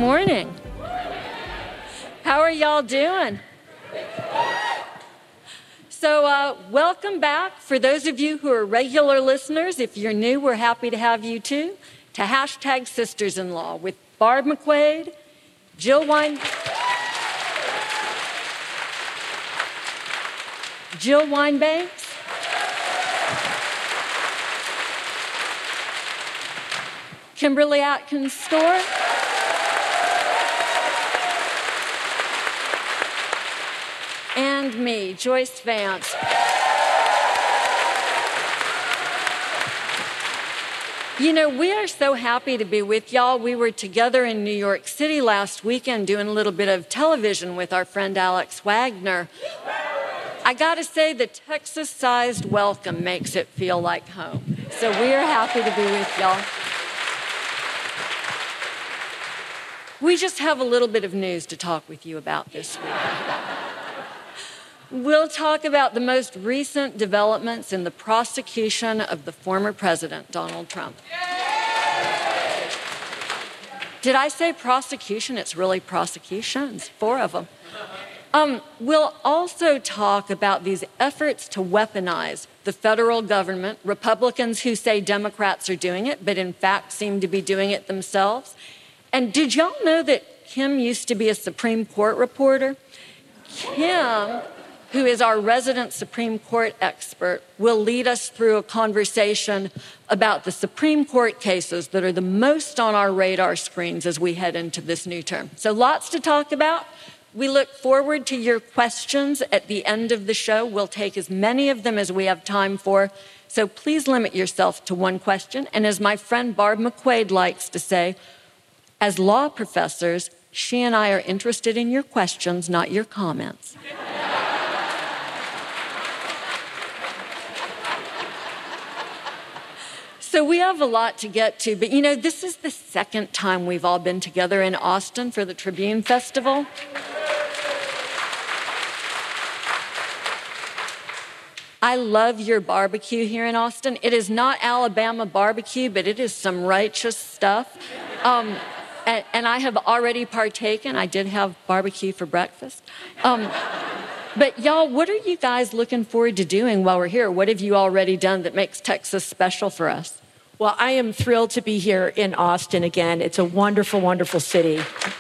morning. How are y'all doing? So welcome back. For those of you who are regular listeners, if you're new, we're happy to have you too, to Hashtag Sisters-in-Law with Barb McQuaid, Jill Wine-Banks, Kimberly Atkins-Storr, and me, Joyce Vance. You know, we are so happy to be with y'all. We were together in New York City last weekend doing a little bit of television with our friend Alex Wagner. I gotta say, the Texas-sized welcome makes it feel like home. So we are happy to be with y'all. We just have a little bit of news to talk with you about this week. We'll talk about the most recent developments in the prosecution of the former president, Donald Trump. Did I say prosecution? It's really prosecutions, 4 of them. We'll also talk about these efforts to weaponize the federal government, Republicans who say Democrats are doing it, but in fact seem to be doing it themselves. And did y'all know that Kim used to be a Supreme Court reporter? Kim, who is our resident Supreme Court expert, will lead us through a conversation about the Supreme Court cases that are the most on our radar screens as we head into this new term. So lots to talk about. We look forward to your questions at the end of the show. We'll take as many of them as we have time for. So please limit yourself to one question. And as my friend Barb McQuaid likes to say, as law professors, she and I are interested in your questions, not your comments. So we have a lot to get to, but you know, this is the second time we've all been together in Austin for the Tribune Festival. I love your barbecue here in Austin. It is not Alabama barbecue, but it is some righteous stuff. And I have already partaken. I did have barbecue for breakfast. But y'all, what are you guys looking forward to doing while we're here? What have you already done that makes Texas special for us? Well, I am thrilled to be here in Austin again. It's a wonderful, wonderful city.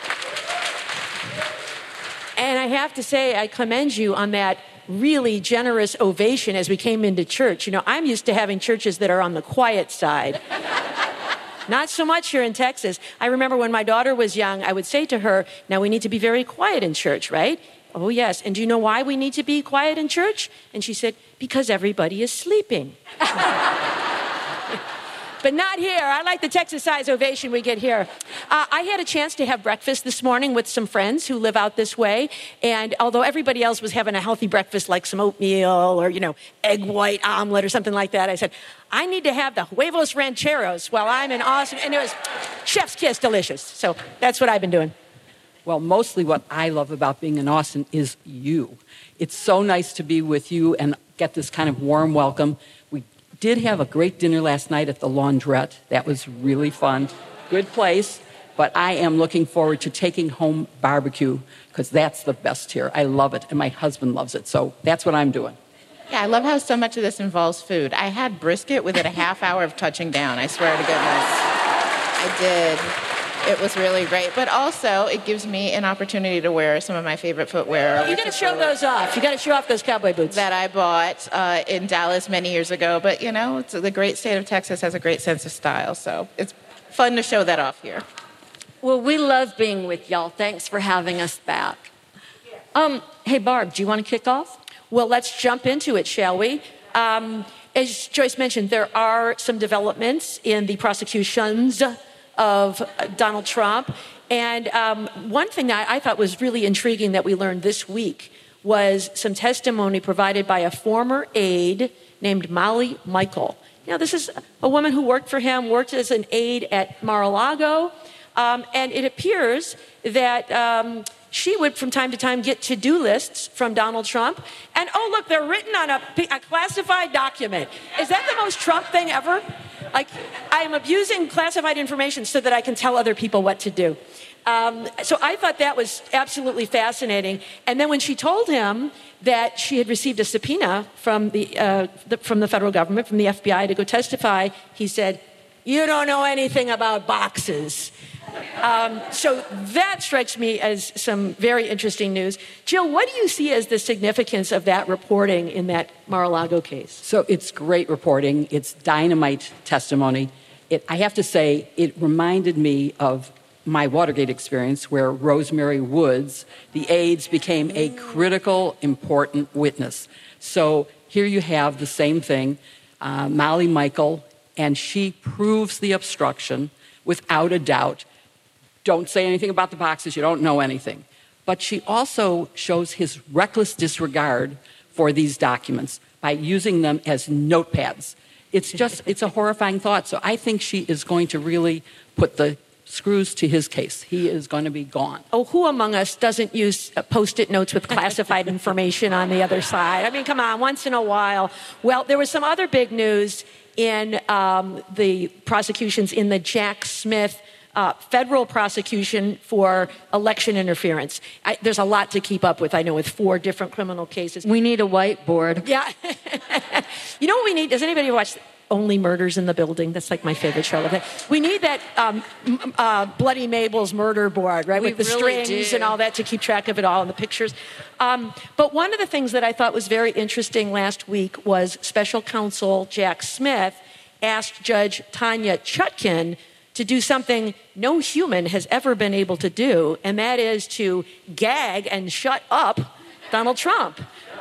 And I have to say, I commend you on that really generous ovation as we came into church. You know, I'm used to having churches that are on the quiet side. Not so much here in Texas. I remember when my daughter was young, I would say to her, now we need to be very quiet in church, right? Oh, yes. And do you know why we need to be quiet in church? And she said, because everybody is sleeping. But not here. I like the Texas-sized ovation we get here. I had a chance to have breakfast this morning with some friends who live out this way. And although everybody else was having a healthy breakfast like some oatmeal or, you know, egg white omelet or something like that, I said, I need to have the huevos rancheros while I'm in Austin. And it was chef's kiss delicious. So that's what I've been doing. Well, mostly what I love about being in Austin is you. It's so nice to be with you and get this kind of warm welcome. We did have a great dinner last night at the Laundrette. That was really fun. Good place. But I am looking forward to taking home barbecue because that's the best here. I love it, and my husband loves it. So that's what I'm doing. Yeah, I love how so much of this involves food. I had brisket within a half hour of touching down, I swear to goodness. I did. It was really great. But also, it gives me an opportunity to wear some of my favorite footwear. You got to show those off. You got to show off those cowboy boots. That I bought in Dallas many years ago. But, you know, the great state of Texas has a great sense of style. So it's fun to show that off here. Well, we love being with y'all. Thanks for having us back. Hey, Barb, do you want to kick off? Well, let's jump into it, shall we? As Joyce mentioned, there are some developments in the prosecutions of Donald Trump. And one thing that I thought was really intriguing that we learned this week was some testimony provided by a former aide named Molly Michael. Now, this is a woman who worked for him, worked as an aide at Mar-a-Lago, and it appears that she would, from time to time, get to-do lists from Donald Trump. And, oh, look, they're written on a classified document. Is that the most Trump thing ever? Like, I am abusing classified information so that I can tell other people what to do. So I thought that was absolutely fascinating. And then when she told him that she had received a subpoena from the federal government, from the FBI, to go testify, he said, "You don't know anything about boxes." So that strikes me as some very interesting news. Jill, what do you see as the significance of that reporting in that Mar-a-Lago case? So it's great reporting. It's dynamite testimony. I have to say, it reminded me of my Watergate experience, where Rosemary Woods, the aides, became a critical, important witness. So here you have the same thing, Molly Michael, and she proves the obstruction without a doubt. Don't say anything about the boxes, you don't know anything. But she also shows his reckless disregard for these documents by using them as notepads. It's a horrifying thought. So I think she is going to really put the screws to his case. He is going to be gone. Oh, who among us doesn't use Post-it notes with classified information on the other side? I mean, come on, once in a while. Well, there was some other big news in the prosecutions in the Jack Smith federal prosecution for election interference. There's a lot to keep up with, I know, with 4 different criminal cases. We need a whiteboard. Yeah. You know what we need? Does anybody watch Only Murders in the Building? That's like my favorite show. We need that Bloody Mabel's murder board, right? With the really strings do. and all that to keep track of it all and the pictures. But one of the things that I thought was very interesting last week was Special Counsel Jack Smith asked Judge Tanya Chutkin to do something no human has ever been able to do, and that is to gag and shut up Donald Trump.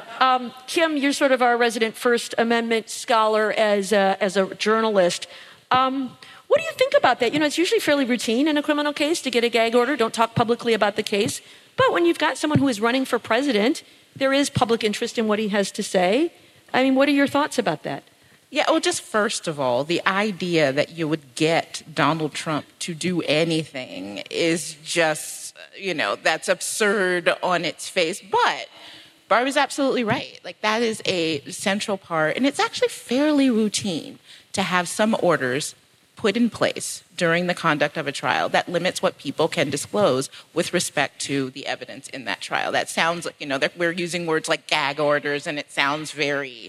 Kim, you're sort of our resident First Amendment scholar as a journalist. What do you think about that? You know, it's usually fairly routine in a criminal case to get a gag order. Don't talk publicly about the case. But when you've got someone who is running for president, there is public interest in what he has to say. I mean, what are your thoughts about that? Yeah, well, just first of all, the idea that you would get Donald Trump to do anything is just, that's absurd on its face. But Barb is absolutely right. Like, that is a central part, and it's actually fairly routine to have some orders put in place during the conduct of a trial that limits what people can disclose with respect to the evidence in that trial. That sounds like, that we're using words like gag orders, and it sounds very...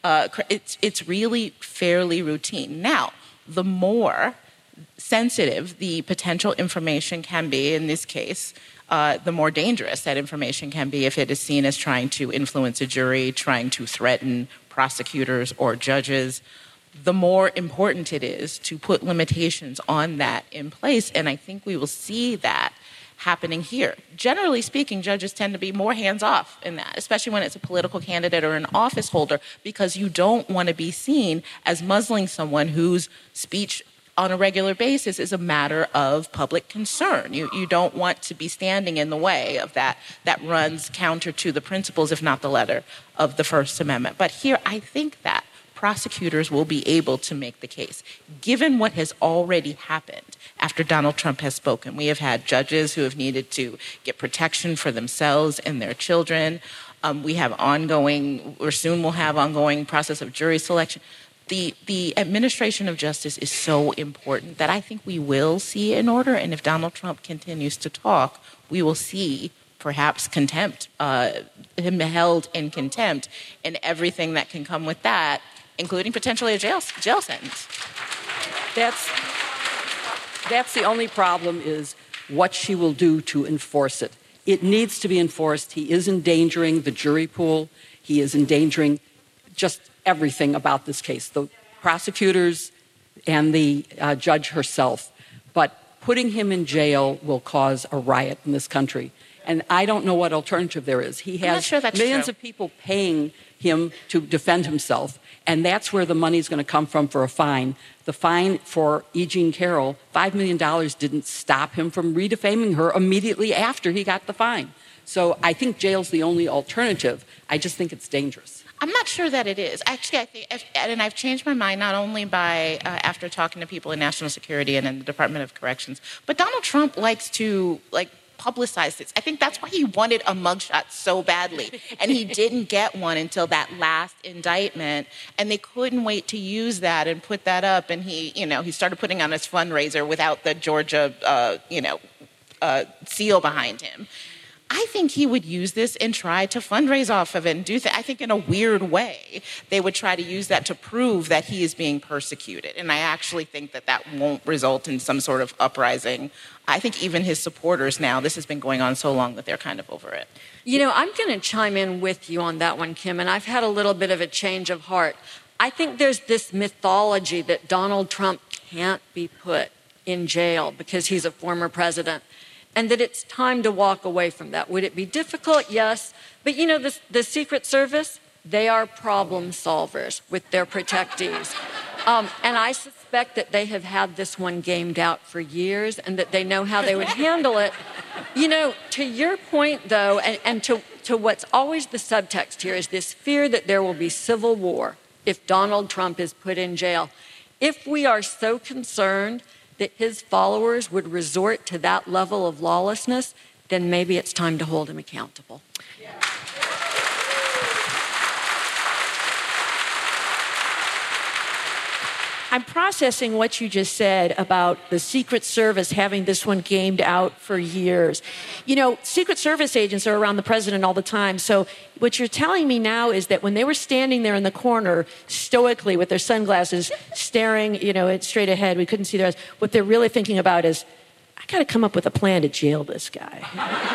it's really fairly routine. Now, the more sensitive the potential information can be in this case, the more dangerous that information can be if it is seen as trying to influence a jury, trying to threaten prosecutors or judges. The more important it is to put limitations on that in place, and I think we will see that happening here. Generally speaking, judges tend to be more hands-off in that, especially when it's a political candidate or an office holder, because you don't want to be seen as muzzling someone whose speech on a regular basis is a matter of public concern. You don't want to be standing in the way of that runs counter to the principles, if not the letter, of the First Amendment. But here, I think that prosecutors will be able to make the case, given what has already happened after Donald Trump has spoken. We have had judges who have needed to get protection for themselves and their children. We have soon will have ongoing process of jury selection. The administration of justice is so important that I think we will see an order, and if Donald Trump continues to talk, we will see perhaps contempt, him held in contempt, and everything that can come with that, including potentially a jail sentence. That's the only problem, is what she will do to enforce it. It needs to be enforced. He is endangering the jury pool. He is endangering just everything about this case, the prosecutors and the judge herself. But putting him in jail will cause a riot in this country. And I don't know what alternative there is. He has millions of people paying him to defend himself, and that's where the money is going to come from for a fine. The fine for E. Jean Carroll, $5 million, didn't stop him from redefaming her immediately after he got the fine. So I think jail's the only alternative. I just think it's dangerous. I'm not sure that it is. Actually, I think, and I've changed my mind not only by after talking to people in national security and in the Department of Corrections, but Donald Trump likes to publicize this. I think that's why he wanted a mugshot so badly. And he didn't get one until that last indictment. And they couldn't wait to use that and put that up. And he started putting on his fundraiser without the Georgia, seal behind him. I think he would use this and try to fundraise off of it and do I think in a weird way, they would try to use that to prove that he is being persecuted. And I actually think that won't result in some sort of uprising. I think even his supporters now, this has been going on so long that they're kind of over it. I'm going to chime in with you on that one, Kim, and I've had a little bit of a change of heart. I think there's this mythology that Donald Trump can't be put in jail because he's a former president, and that it's time to walk away from that. Would it be difficult? Yes. But the Secret Service, they are problem solvers with their protectees. And I suspect that they have had this one gamed out for years and that they know how they would handle it. To your point, though, and to what's always the subtext here is this fear that there will be civil war if Donald Trump is put in jail. If we are so concerned that his followers would resort to that level of lawlessness, then maybe it's time to hold him accountable. I'm processing what you just said about the Secret Service having this one gamed out for years. Secret Service agents are around the president all the time. So what you're telling me now is that when they were standing there in the corner stoically with their sunglasses staring, straight ahead, we couldn't see their eyes, what they're really thinking about is, I got to come up with a plan to jail this guy.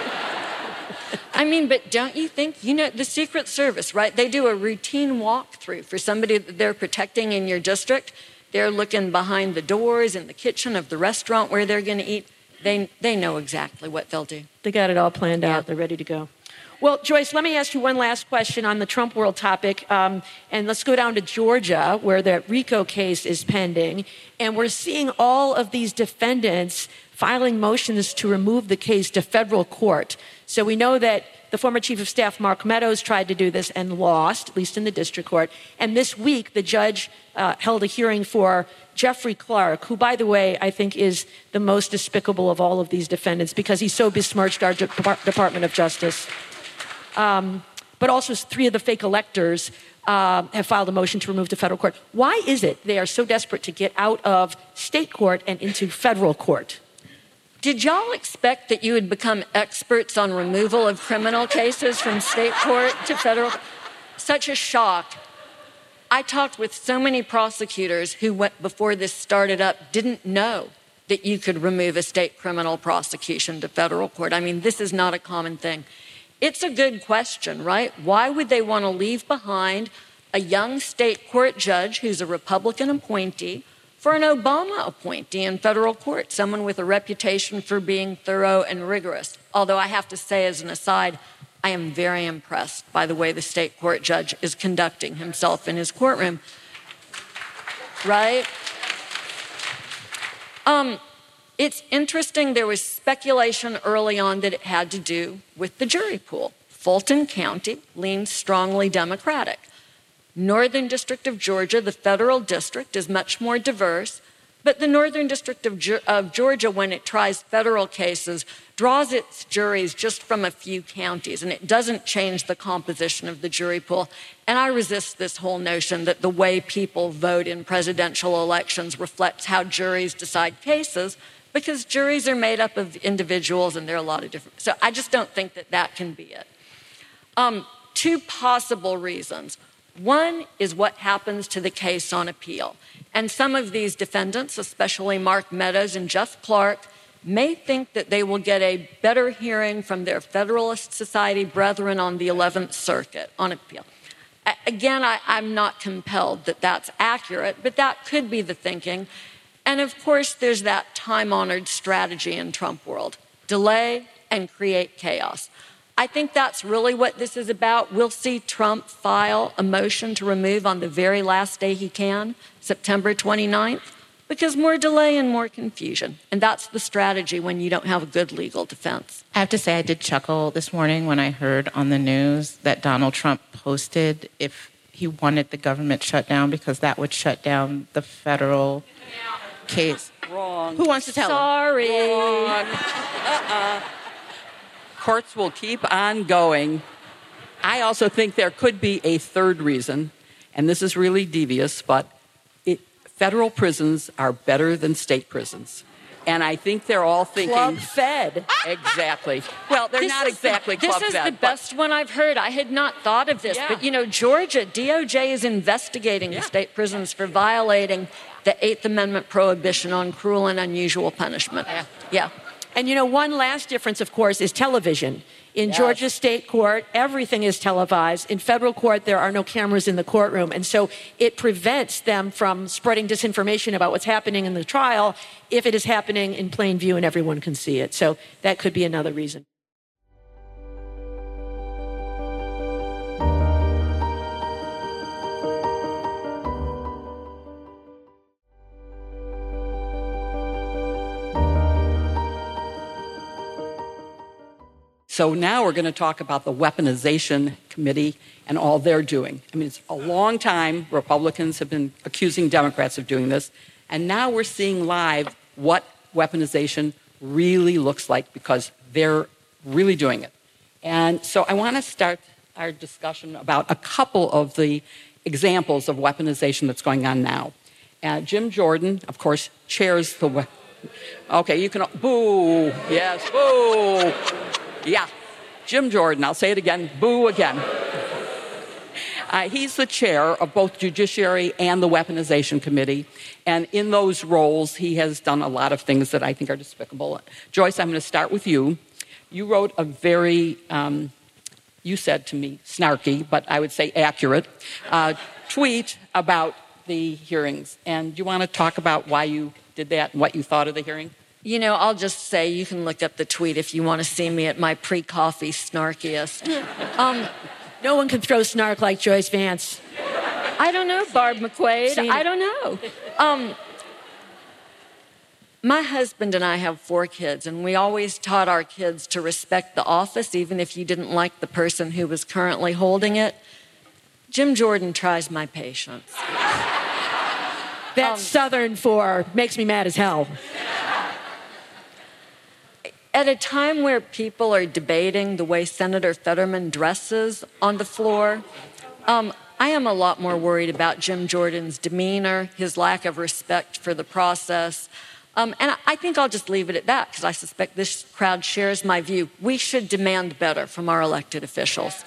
But don't you think, the Secret Service, right? They do a routine walkthrough for somebody that they're protecting in your district. They're looking behind the doors in the kitchen of the restaurant where they're going to eat. They know exactly what they'll do. They got it all planned out. They're ready to go. Well, Joyce, let me ask you one last question on the Trump world topic. And let's go down to Georgia, where the RICO case is pending. And we're seeing all of these defendants filing motions to remove the case to federal court. So we know that the former chief of staff, Mark Meadows, tried to do this and lost, at least in the district court. And this week, the judge held a hearing for Jeffrey Clark, who, by the way, I think is the most despicable of all of these defendants because he so besmirched our Department of Justice. But also 3 of the fake electors have filed a motion to remove to federal court. Why is it they are so desperate to get out of state court and into federal court? Did y'all expect that you would become experts on removal of criminal cases from state court to federal? Such a shock. I talked with so many prosecutors who, before this started up, didn't know that you could remove a state criminal prosecution to federal court. This is not a common thing. It's a good question, right? Why would they want to leave behind a young state court judge who's a Republican appointee for an Obama appointee in federal court, someone with a reputation for being thorough and rigorous? Although I have to say, as an aside, I am very impressed by the way the state court judge is conducting himself in his courtroom. Right? It's interesting, there was speculation early on that it had to do with the jury pool. Fulton County leans strongly Democratic. Northern District of Georgia, the federal district, is much more diverse, but the Northern District of Georgia, when it tries federal cases, draws its juries just from a few counties, and it doesn't change the composition of the jury pool. And I resist this whole notion that the way people vote in presidential elections reflects how juries decide cases, because juries are made up of individuals, and there are a lot of different. So I just don't think that can be it. 2 possible reasons. One is what happens to the case on appeal. And some of these defendants, especially Mark Meadows and Jeff Clark, may think that they will get a better hearing from their Federalist Society brethren on the 11th Circuit on appeal. Again, I'm not compelled that that's accurate, but that could be the thinking. And of course, there's that time-honored strategy in Trump world: delay and create chaos. I think that's really what this is about. We'll see Trump file a motion to remove on the very last day he can, September 29th, because more delay and more confusion. And that's the strategy when you don't have a good legal defense. I have to say I did chuckle this morning when I heard on the news that Donald Trump posted if he wanted the government shut down because that would shut down the federal case. Wrong. Who wants to tell him? Sorry. courts will keep on going. I also think there could be a third reason, and this is really devious, but federal prisons are better than state prisons. And I think they're all thinking... Club Fed. Exactly. Well, they're not exactly Club Fed. This is the best one I've heard. I had not thought of this. Yeah. But, Georgia, DOJ is investigating the state prisons for violating the Eighth Amendment prohibition on cruel and unusual punishment. Yeah. And one last difference, of course, is television. In Georgia state court, everything is televised. In federal court, there are no cameras in the courtroom. And so it prevents them from spreading disinformation about what's happening in the trial if it is happening in plain view and everyone can see it. So that could be another reason. So now we're going to talk about the Weaponization Committee and all they're doing. I mean, it's a long time Republicans have been accusing Democrats of doing this, and now we're seeing live what weaponization really looks like because they're really doing it. And so I want to start our discussion about a couple of the examples of weaponization that's going on now. Jim Jordan, of course, chairs the... Okay, you can... Boo! Yes, boo! Yeah, Jim Jordan, I'll say it again, boo again. He's the chair of both Judiciary and the Weaponization Committee, and in those roles, he has done a lot of things that I think are despicable. Joyce, I'm going to start with you. You wrote a very, you said to me, snarky, but I would say accurate, tweet about the hearings, and do you want to talk about why you did that and what you thought of the hearing? I'll just say you can look up the tweet if you want to see me at my pre-coffee snarkiest. No one can throw snark like Joyce Vance. I don't know, Barb McQuaid. I don't know. My husband and I have 4 kids, and we always taught our kids to respect the office, even if you didn't like the person who was currently holding it. Jim Jordan tries my patience. That's Southern for makes me mad as hell. At a time where people are debating the way Senator Fetterman dresses on the floor, I am a lot more worried about Jim Jordan's demeanor, his lack of respect for the process. And I think I'll just leave it at that because I suspect this crowd shares my view. We should demand better from our elected officials.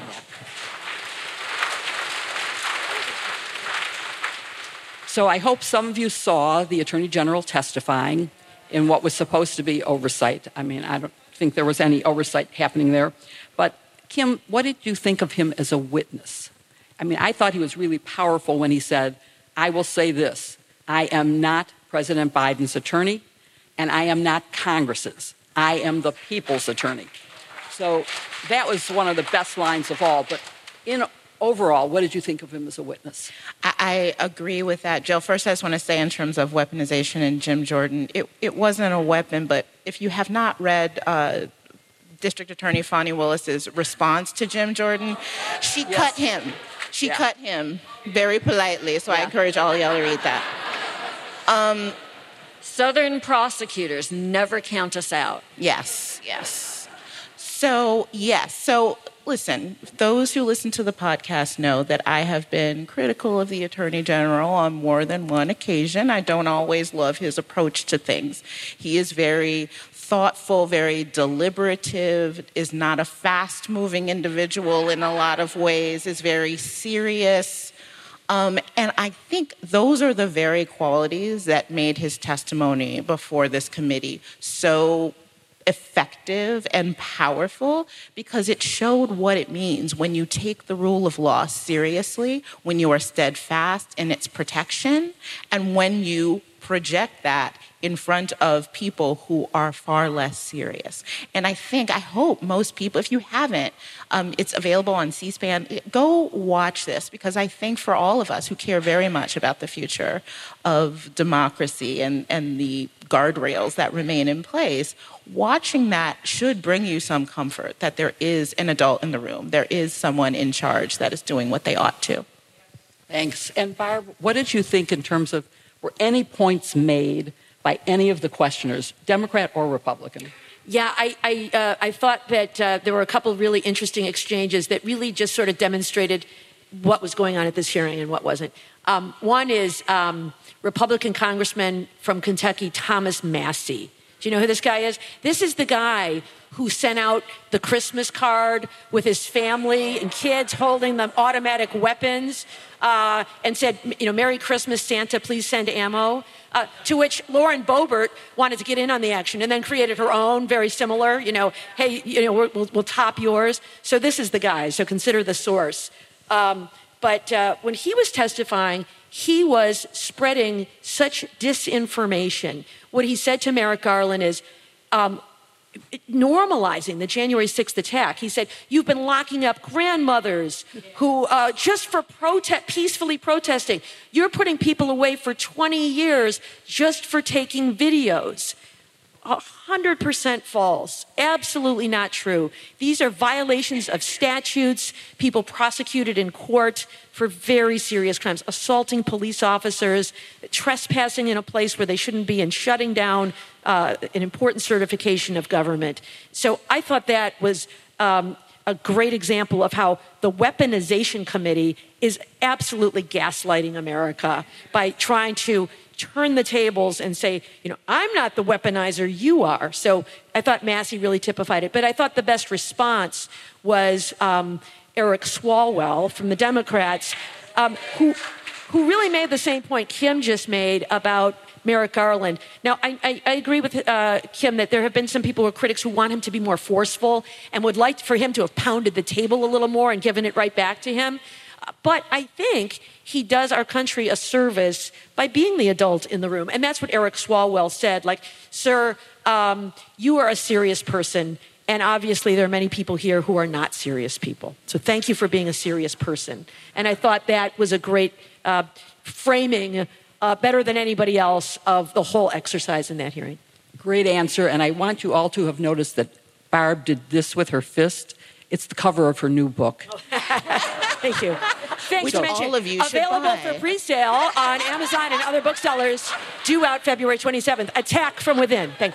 So I hope some of you saw the Attorney General testifying in what was supposed to be oversight. I mean, I don't think there was any oversight happening there. But Kim, what did you think of him as a witness? I mean, I thought he was really powerful when he said, I will say this, I am not President Biden's attorney, and I am not Congress's. I am the people's attorney. So that was one of the best lines of all. But overall, what did you think of him as a witness? I agree with that, Jill. First, I just want to say in terms of weaponization and Jim Jordan, it wasn't a weapon, but if you have not read District Attorney Fani Willis's response to Jim Jordan, she cut him. She cut him very politely, so I encourage all y'all to read that. Southern prosecutors never count us out. Yes. So, listen, those who listen to the podcast know that I have been critical of the Attorney General on more than one occasion. I don't always love his approach to things. He is very thoughtful, very deliberative, is not a fast-moving individual in a lot of ways, is very serious. And I think those are the very qualities that made his testimony before this committee so effective and powerful, because it showed what it means when you take the rule of law seriously, when you are steadfast in its protection, and when you project that in front of people who are far less serious. And I hope most people, if you haven't, it's available on C-SPAN, go watch this, because I think for all of us who care very much about the future of democracy and the guardrails that remain in place, watching that should bring you some comfort that there is an adult in the room, there is someone in charge that is doing what they ought to. Thanks. And Barb, what did you think in terms of, were any points made by any of the questioners, Democrat or Republican? Yeah, I thought that there were a couple of really interesting exchanges that really just sort of demonstrated what was going on at this hearing and what wasn't. One is Republican Congressman from Kentucky, Thomas Massie. Do you know who this guy is? This is the guy who sent out the Christmas card with his family and kids holding the automatic weapons and said, Merry Christmas, Santa, please send ammo. To which Lauren Boebert wanted to get in on the action and then created her own, very similar, hey, we'll top yours. So this is the guy, so consider the source. But when he was testifying, he was spreading such disinformation. What he said to Merrick Garland is normalizing the January 6th attack. He said, you've been locking up grandmothers who just for peacefully protesting. You're putting people away for 20 years just for taking videos. 100% false. Absolutely not true. These are violations of statutes, people prosecuted in court for very serious crimes, assaulting police officers, trespassing in a place where they shouldn't be, and shutting down an important certification of government. So I thought that was a great example of how the Weaponization Committee is absolutely gaslighting America by trying to turn the tables and say, I'm not the weaponizer, you are. So I thought Massie really typified it. But I thought the best response was Eric Swalwell from the Democrats, who really made the same point Kim just made about Merrick Garland. Now, I agree with Kim that there have been some people who are critics who want him to be more forceful and would like for him to have pounded the table a little more and given it right back to him. But I think he does our country a service by being the adult in the room. And that's what Eric Swalwell said. Like, sir, you are a serious person. And obviously there are many people here who are not serious people. So thank you for being a serious person. And I thought that was a great framing, better than anybody else, of the whole exercise in that hearing. Great answer. And I want you all to have noticed that Barb did this with her fist. It's the cover of her new book. Thank you. Thanks Which to mention, all of you should available buy. for pre-sale on Amazon and other booksellers, due out February 27th. Attack from Within. Thank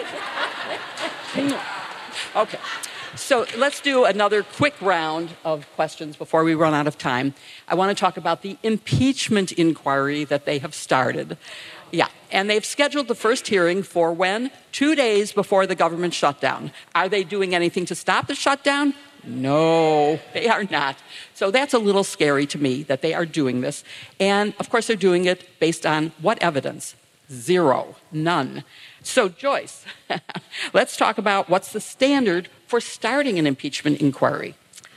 you. Okay. So let's do another quick round of questions before we run out of time. I want to talk about the impeachment inquiry that they have started. Yeah, and they've scheduled the first hearing for when? 2 days before the government shutdown. Are they doing anything to stop the shutdown? No, they are not. So that's a little scary to me that they are doing this. And of course, they're doing it based on what evidence? Zero, none. So Joyce, let's talk about what's the standard for starting an impeachment inquiry.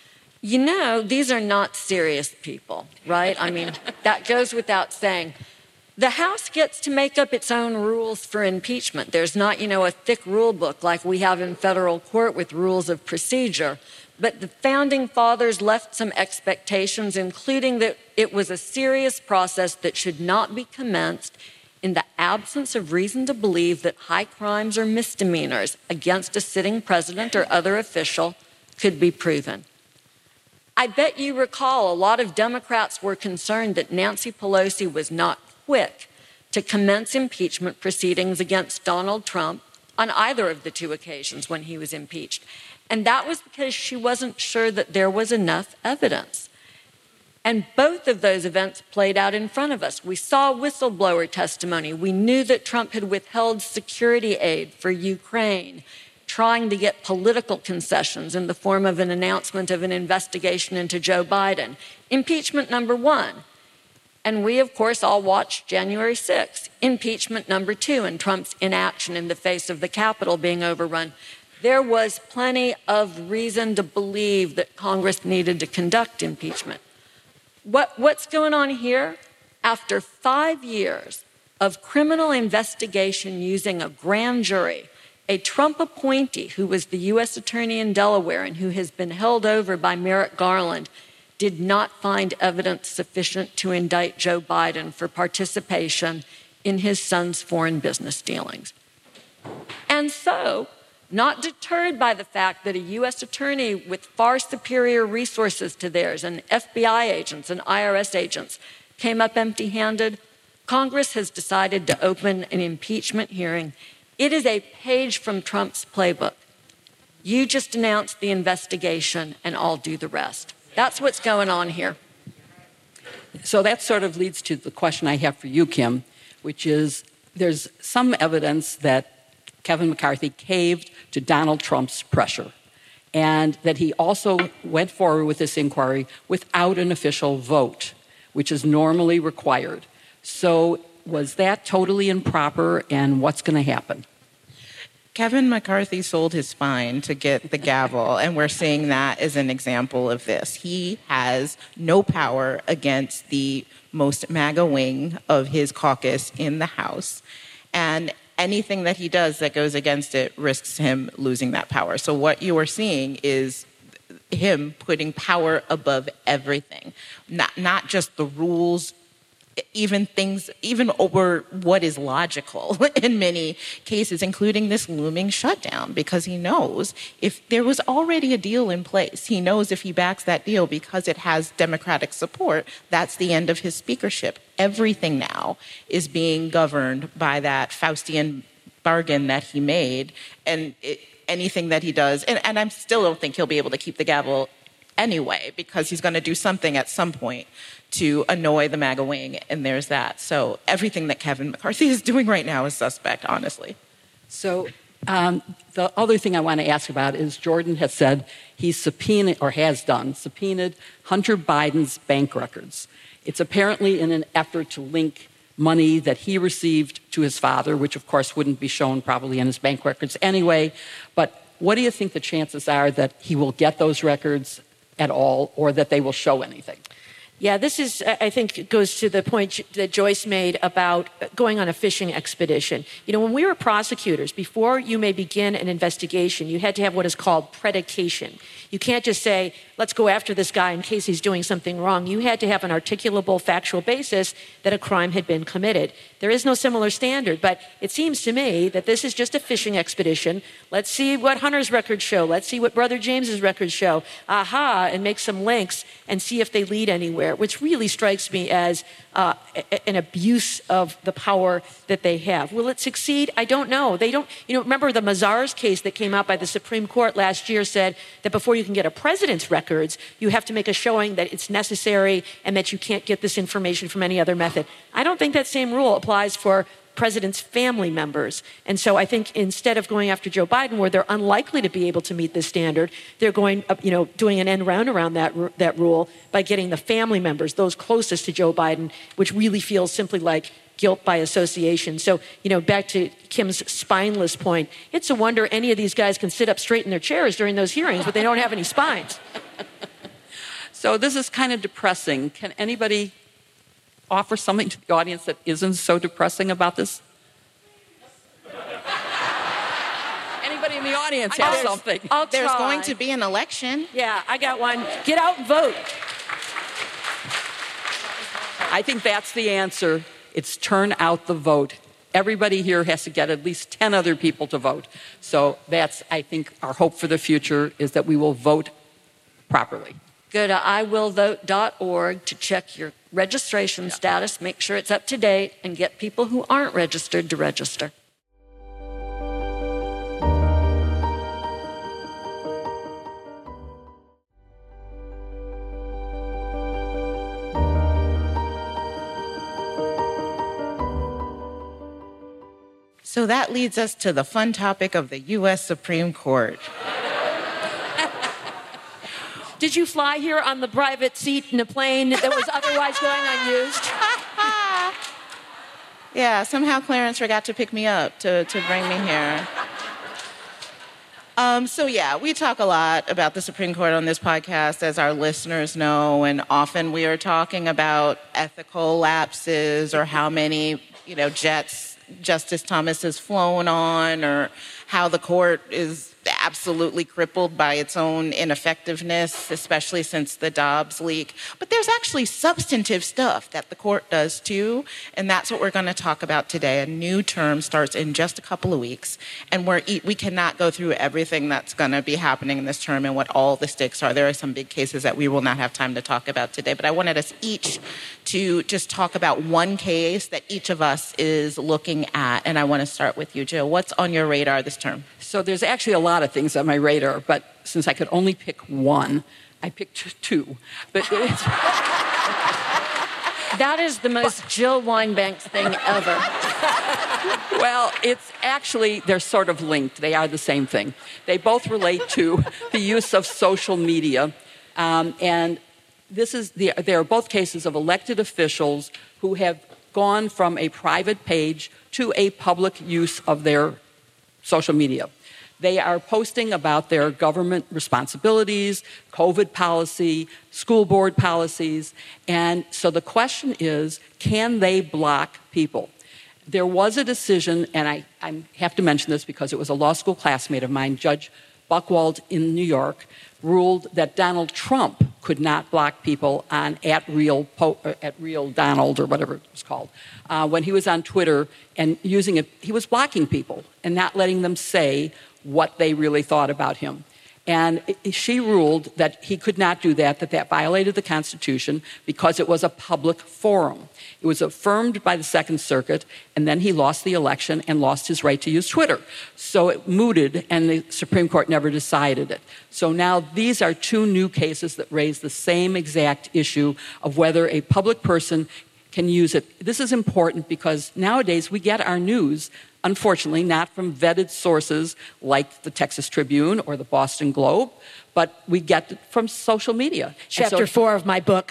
These are not serious people, right? I mean, that goes without saying. The House gets to make up its own rules for impeachment. There's not, a thick rule book like we have in federal court with rules of procedure. But the founding fathers left some expectations, including that it was a serious process that should not be commenced in the absence of reason to believe that high crimes or misdemeanors against a sitting president or other official could be proven. I bet you recall a lot of Democrats were concerned that Nancy Pelosi was not quick to commence impeachment proceedings against Donald Trump on either of the two occasions when he was impeached. And that was because she wasn't sure that there was enough evidence. And both of those events played out in front of us. We saw whistleblower testimony. We knew that Trump had withheld security aid for Ukraine, trying to get political concessions in the form of an announcement of an investigation into Joe Biden. Impeachment number one. And we, of course, all watched January 6th. Impeachment number two, and Trump's inaction in the face of the Capitol being overrun. There was plenty of reason to believe that Congress needed to conduct impeachment. What's going on here? After 5 years of criminal investigation using a grand jury, a Trump appointee who was the U.S. Attorney in Delaware and who has been held over by Merrick Garland did not find evidence sufficient to indict Joe Biden for participation in his son's foreign business dealings. And so, not deterred by the fact that a U.S. attorney with far superior resources to theirs and FBI agents and IRS agents came up empty-handed, Congress has decided to open an impeachment hearing It is a page from Trump's playbook. You just announce the investigation and I'll do the rest. That's what's going on here. So that sort of leads to the question I have for you, Kim, which is there's some evidence that Kevin McCarthy caved to Donald Trump's pressure, and that he also went forward with this inquiry without an official vote, which is normally required. So was that totally improper, and what's going to happen? Kevin McCarthy sold his spine to get the gavel, and we're seeing that as an example of this. He has no power against the most MAGA wing of his caucus in the House, and anything that he does that goes against it risks him losing that power. So what you are seeing is him putting power above everything, not just the rules, even over what is logical in many cases, including this looming shutdown, because he knows if there was already a deal in place, he knows if he backs that deal because it has Democratic support, that's the end of his speakership. Everything now is being governed by that Faustian bargain that he made, and anything that he does, and I still don't think he'll be able to keep the gavel anyway, because he's going to do something at some point to annoy the MAGA wing, and there's that. So everything that Kevin McCarthy is doing right now is suspect, honestly. So the other thing I want to ask about is Jordan has said he's subpoenaed Hunter Biden's bank records. It's apparently in an effort to link money that he received to his father, which of course wouldn't be shown probably in his bank records anyway. But what do you think the chances are that he will get those records at all, or that they will show anything? Yeah, this is, I think, goes to the point that Joyce made about going on a fishing expedition. You know, when we were prosecutors, before you may begin an investigation, you had to have what is called predication. You can't just say, let's go after this guy in case he's doing something wrong. You had to have an articulable factual basis that a crime had been committed. There is no similar standard, but it seems to me that this is just a fishing expedition. Let's see what Hunter's records show. Let's see what Brother James's records show. Aha, and make some links and see if they lead anywhere, which really strikes me as an abuse of the power that they have. Will it succeed? I don't know. They don't, remember the Mazars case that came out by the Supreme Court last year said that before you can get a president's records, you have to make a showing that it's necessary and that you can't get this information from any other method. I don't think that same rule applies for president's family members. And so I think instead of going after Joe Biden, where they're unlikely to be able to meet this standard, they're going, doing an end round around that rule by getting the family members, those closest to Joe Biden, which really feels simply like guilt by association. So, back to Kim's spineless point, it's a wonder any of these guys can sit up straight in their chairs during those hearings, but they don't have any spines. So this is kind of depressing. Can anybody offer something to the audience that isn't so depressing about this? Anybody in the audience has something? There's going to be an election. Yeah, I got one. Get out and vote. I think that's the answer. It's turn out the vote. Everybody here has to get at least 10 other people to vote. So that's, I think, our hope for the future is that we will vote properly. Go to iwillvote.org to check your registration status, make sure it's up to date, and get people who aren't registered to register. So that leads us to the fun topic of the U.S. Supreme Court. Did you fly here on the private seat in a plane that was otherwise going unused? Yeah, somehow Clarence forgot to pick me up to bring me here. We talk a lot about the Supreme Court on this podcast, as our listeners know, and often we are talking about ethical lapses or how many, jets Justice Thomas has flown on, or how the court is absolutely crippled by its own ineffectiveness, especially since the Dobbs leak. But there's actually substantive stuff that the court does too, and that's what we're going to talk about today. A new term starts in just a couple of weeks, and we cannot go through everything that's going to be happening in this term and what all the stakes are. There are some big cases that we will not have time to talk about today, but I wanted us each to just talk about one case that each of us is looking at, and I want to start with you, Jill. What's on your radar this term? So there's actually a lot of things on my radar, but since I could only pick one, I picked two. But it's... That is the most Jill Wine-Banks thing ever. Well, it's actually, they're sort of linked. They are the same thing. They both relate to the use of social media. And they are both cases of elected officials who have gone from a private page to a public use of their social media. They are posting about their government responsibilities, COVID policy, school board policies. And so the question is, can they block people? There was a decision, and I have to mention this because it was a law school classmate of mine, Judge Buchwald in New York, ruled that Donald Trump could not block people on at real Donald or whatever it was called. When he was on Twitter and using it, he was blocking people and not letting them say what they really thought about him. And she ruled that he could not do that, that violated the Constitution because it was a public forum. It was affirmed by the Second Circuit, and then he lost the election and lost his right to use Twitter. So it mooted, and the Supreme Court never decided it. So now these are two new cases that raise the same exact issue of whether a public person can use it. This is important because nowadays we get our news, unfortunately, not from vetted sources like the Texas Tribune or the Boston Globe, but we get it from social media. Chapter 4 of my book.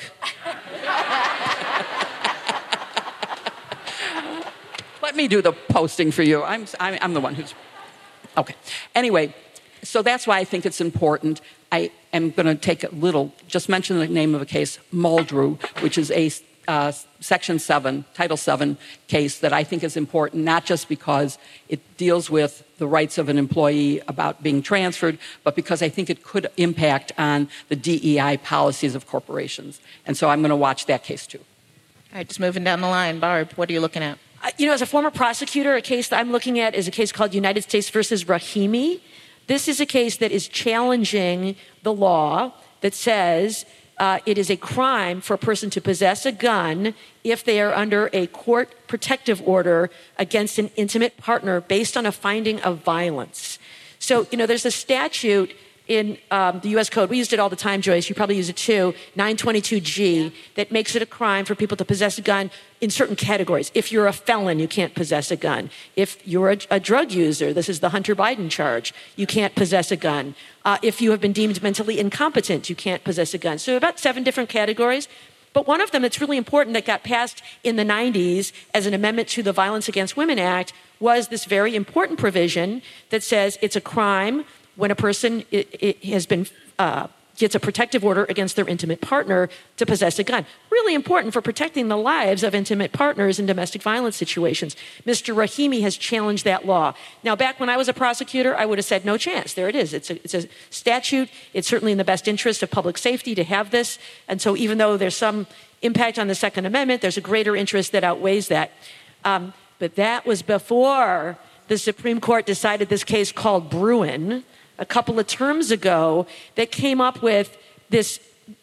Let me do the posting for you. I'm the one who's... Okay. Anyway, so that's why I think it's important. I am going to just mention the name of a case, Muldrow, which is a Section 7, Title 7 case that I think is important, not just because it deals with the rights of an employee about being transferred, but because I think it could impact on the DEI policies of corporations. And so I'm going to watch that case too. All right, just moving down the line. Barb, what are you looking at? As a former prosecutor, a case that I'm looking at is a case called United States versus Rahimi. This is a case that is challenging the law that says it is a crime for a person to possess a gun if they are under a court protective order against an intimate partner based on a finding of violence. So, there's a statute in the U.S. Code. We used it all the time, Joyce. You probably use it too, 922G, that makes it a crime for people to possess a gun in certain categories. If you're a felon, you can't possess a gun. If you're a drug user, this is the Hunter Biden charge, you can't possess a gun. If you have been deemed mentally incompetent, you can't possess a gun. So about 7 different categories. But one of them that's really important that got passed in the 90s as an amendment to the Violence Against Women Act was this very important provision that says it's a crime when a person gets a protective order against their intimate partner to possess a gun. Really important for protecting the lives of intimate partners in domestic violence situations. Mr. Rahimi has challenged that law. Now, back when I was a prosecutor, I would have said no chance. There it is. It's a statute. It's certainly in the best interest of public safety to have this. And so even though there's some impact on the Second Amendment, there's a greater interest that outweighs that. But that was before the Supreme Court decided this case called Bruin a couple of terms ago that came up with this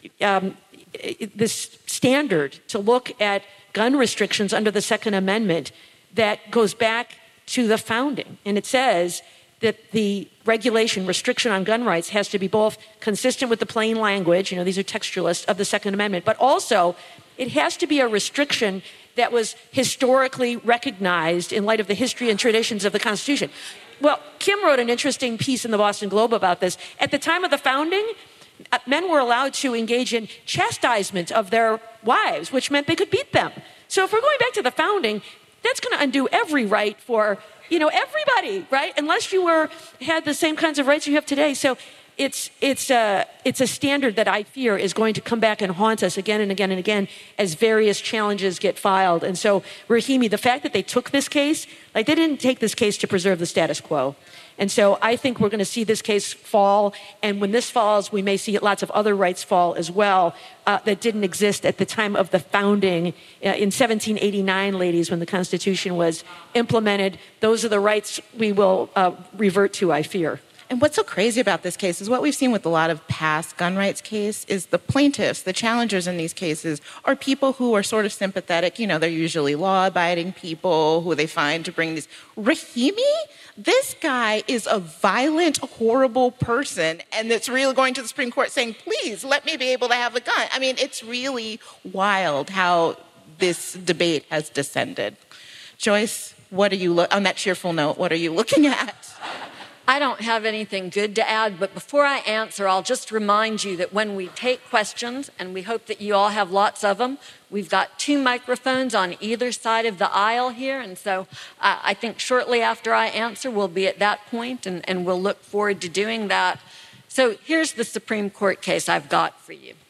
standard to look at gun restrictions under the Second Amendment that goes back to the founding. And it says that the restriction on gun rights has to be both consistent with the plain language, these are textualists, of the Second Amendment, but also it has to be a restriction that was historically recognized in light of the history and traditions of the Constitution. Well, Kim wrote an interesting piece in the Boston Globe about this. At the time of the founding, men were allowed to engage in chastisement of their wives, which meant they could beat them. So if we're going back to the founding, that's going to undo every right for, everybody, right? Unless you had the same kinds of rights you have today. So it's a standard that I fear is going to come back and haunt us again and again and again as various challenges get filed. And so, Rahimi, the fact that they took this case, like they didn't take this case to preserve the status quo. And so I think we're going to see this case fall. And when this falls, we may see lots of other rights fall as well that didn't exist at the time of the founding in 1789, ladies, when the Constitution was implemented. Those are the rights we will revert to, I fear. And what's so crazy about this case is what we've seen with a lot of past gun rights cases is the plaintiffs, the challengers in these cases, are people who are sort of sympathetic. You know, they're usually law-abiding people who they find to bring these. Rahimi, this guy is a violent, horrible person, and it's really going to the Supreme Court saying, please, let me be able to have a gun. I mean, it's really wild how this debate has descended. Joyce, what are you on that cheerful note, what are you looking at? I don't have anything good to add, but before I answer, I'll just remind you that when we take questions, and we hope that you all have lots of them, we've got 2 microphones on either side of the aisle here, and so I think shortly after I answer, we'll be at that point, and we'll look forward to doing that. So here's the Supreme Court case I've got for you.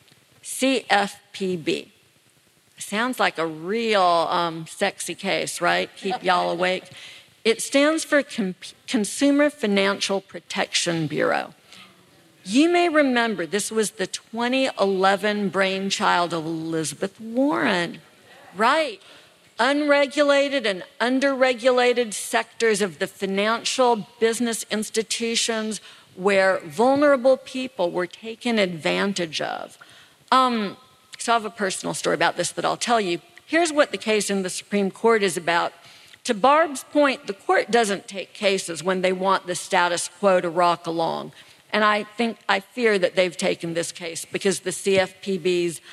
CFPB. Sounds like a real sexy case, right? Keep y'all awake. It stands for Consumer Financial Protection Bureau. You may remember this was the 2011 brainchild of Elizabeth Warren. Right. Unregulated and underregulated sectors of the financial business institutions where vulnerable people were taken advantage of. So I have a personal story about this that I'll tell you. Here's what the case in the Supreme Court is about. To Barb's point, the court doesn't take cases when they want the status quo to rock along. And I fear that they've taken this case because the CFPB's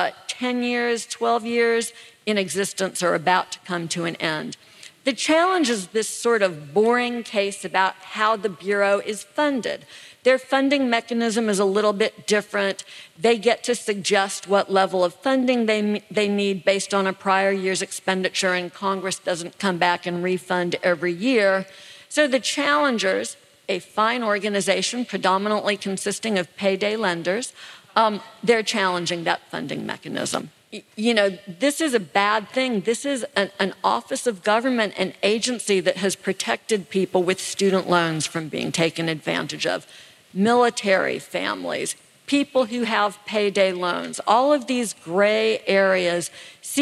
10 years, 12 years in existence are about to come to an end. The challenge is this sort of boring case about how the Bureau is funded. Their funding mechanism is a little bit different. They get to suggest what level of funding they need based on a prior year's expenditure, and Congress doesn't come back and refund every year. So the challengers, a fine organization predominantly consisting of payday lenders, they're challenging that funding mechanism. You know, this is a bad thing. This is an office of government, an agency that has protected people with student loans from being taken advantage of. Military families, people who have payday loans, all of these gray areas.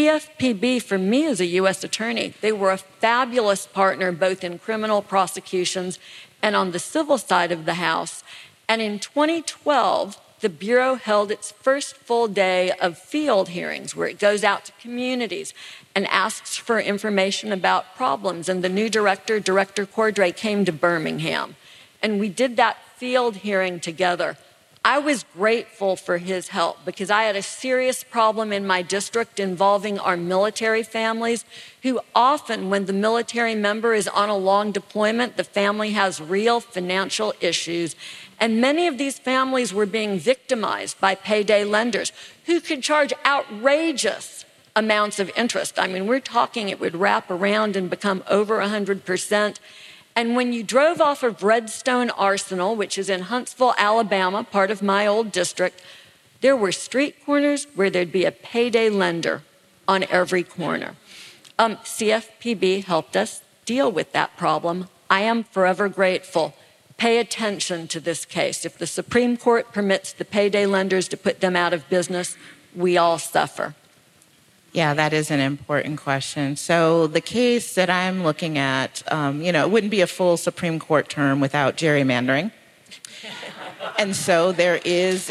CFPB, for me as a U.S. attorney, they were a fabulous partner both in criminal prosecutions and on the civil side of the house. And in 2012, the Bureau held its first full day of field hearings where it goes out to communities and asks for information about problems. And the new director, Director Cordray, came to Birmingham. And we did that field hearing together. I was grateful for his help because I had a serious problem in my district involving our military families who often, when the military member is on a long deployment, the family has real financial issues. And many of these families were being victimized by payday lenders who could charge outrageous amounts of interest. I mean, we're talking it would wrap around and become over 100%. And when you drove off of Redstone Arsenal, which is in Huntsville, Alabama, part of my old district, there were street corners where there'd be a payday lender on every corner. CFPB helped us deal with that problem. I am forever grateful. Pay attention to this case. If the Supreme Court permits the payday lenders to put them out of business, we all suffer. Yeah, that is an important question. So the case that I'm looking at, it wouldn't be a full Supreme Court term without gerrymandering. And so there is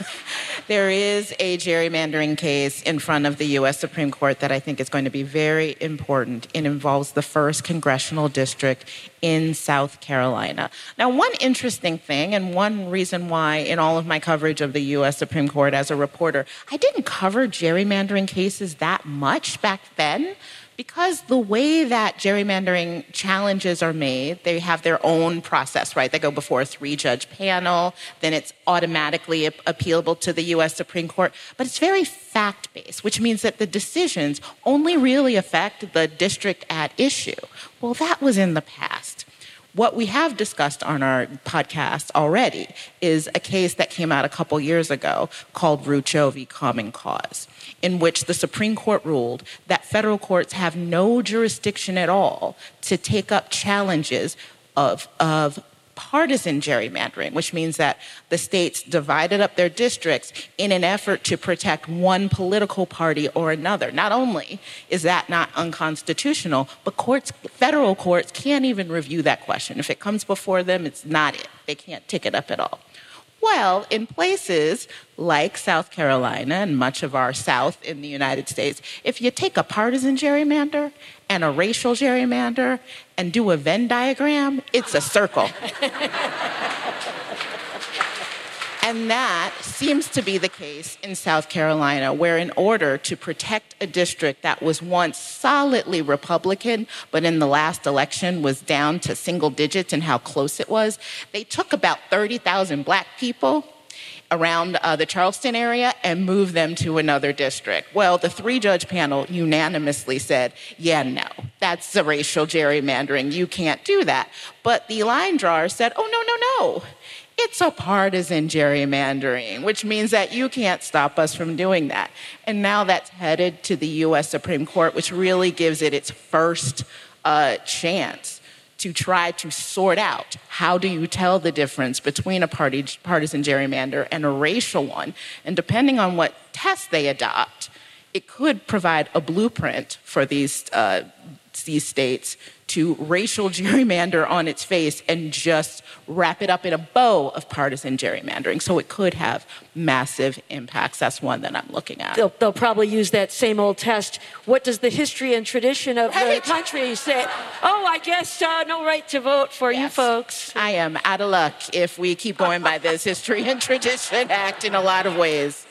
a gerrymandering case in front of the U.S. Supreme Court that I think is going to be very important. It involves the 1st Congressional District in South Carolina. Now, one interesting thing, and one reason why in all of my coverage of the U.S. Supreme Court as a reporter, I didn't cover gerrymandering cases that much back then, because the way that gerrymandering challenges are made, they have their own process, right? They go before a 3-judge panel, then it's automatically appealable to the U.S. Supreme Court. But it's very fact-based, which means that the decisions only really affect the district at issue. Well, that was in the past. What we have discussed on our podcast already is a case that came out a couple years ago called Rucho v. Common Cause, in which the Supreme Court ruled that federal courts have no jurisdiction at all to take up challenges of partisan gerrymandering, which means that the states divided up their districts in an effort to protect one political party or another. Not only is that not unconstitutional, but federal courts can't even review that question. If it comes before them, it's not it. They can't take it up at all. Well, in places like South Carolina and much of our South in the United States, if you take a partisan gerrymander and a racial gerrymander and do a Venn diagram, it's a circle. And that seems to be the case in South Carolina, where in order to protect a district that was once solidly Republican, but in the last election was down to single digits in how close it was, they took about 30,000 Black people around the Charleston area and moved them to another district. Well, the 3-judge panel unanimously said, yeah, no, that's a racial gerrymandering. You can't do that. But the line drawers said, oh, no. It's a partisan gerrymandering, which means that you can't stop us from doing that. And now that's headed to the U.S. Supreme Court, which really gives it its first chance to try to sort out how do you tell the difference between a partisan gerrymander and a racial one. And depending on what test they adopt, it could provide a blueprint for these states to racial gerrymander on its face and just wrap it up in a bow of partisan gerrymandering. So it could have massive impacts. That's one that I'm looking at. They'll probably use that same old test. What does the history and tradition of the country say? Oh, I guess no right to vote for you folks. I am out of luck if we keep going by this History and Tradition Act in a lot of ways.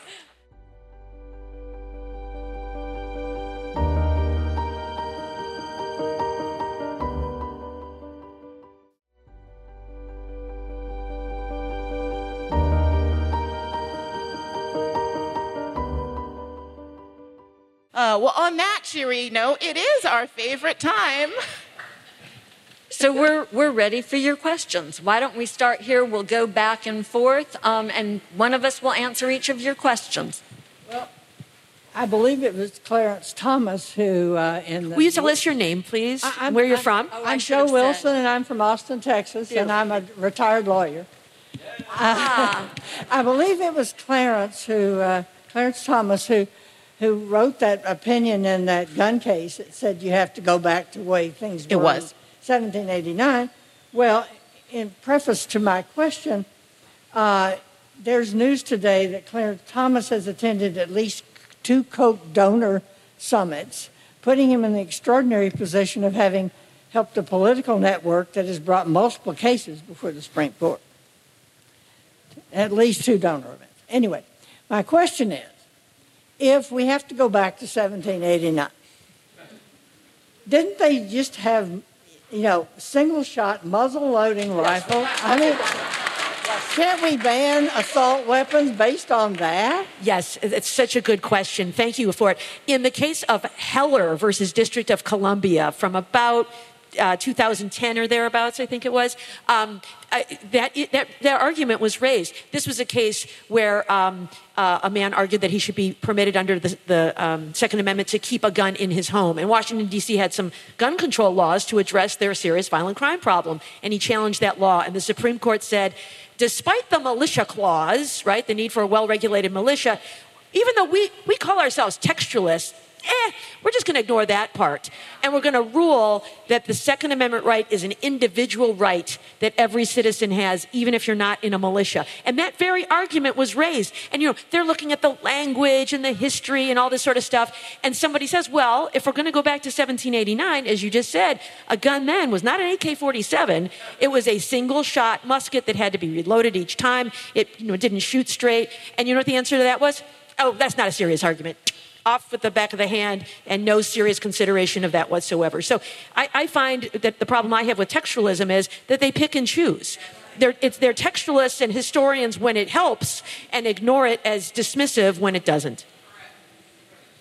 Well, on that cheery note, it is our favorite time. So we're ready for your questions. Why don't we start here? We'll go back and forth, and one of us will answer each of your questions. Well, I believe it was Clarence Thomas who Will you tell us your name, please? Where you're from? I'm Joe Wilson, and I'm from Austin, Texas, and I'm a retired lawyer. I believe it was Clarence Thomas who wrote that opinion in that gun case that said you have to go back to the way things were. It was. In 1789. Well, in preface to my question, there's news today that Clarence Thomas has attended at least 2 Koch donor summits, putting him in the extraordinary position of having helped a political network that has brought multiple cases before the Supreme Court. At least 2 donor events. Anyway, my question is, if we have to go back to 1789, didn't they just have, single-shot muzzle-loading rifle? I mean, can't we ban assault weapons based on that? Yes, it's such a good question. Thank you for it. In the case of Heller versus District of Columbia from about 2010 or thereabouts, I think it was, that argument was raised. This was a case where a man argued that he should be permitted under the Second Amendment to keep a gun in his home. And Washington, D.C. had some gun control laws to address their serious violent crime problem. And he challenged that law. And the Supreme Court said, despite the militia clause, right, the need for a well-regulated militia, even though we call ourselves textualists, we're just going to ignore that part. And we're going to rule that the Second Amendment right is an individual right that every citizen has, even if you're not in a militia. And that very argument was raised. And, they're looking at the language and the history and all this sort of stuff. And somebody says, well, if we're going to go back to 1789, as you just said, a gun then was not an AK-47. It was a single-shot musket that had to be reloaded each time. It didn't shoot straight. And you know what the answer to that was? Oh, that's not a serious argument. Off with the back of the hand, and no serious consideration of that whatsoever. So I find that the problem I have with textualism is that they pick and choose. They're textualists and historians when it helps, and ignore it as dismissive when it doesn't.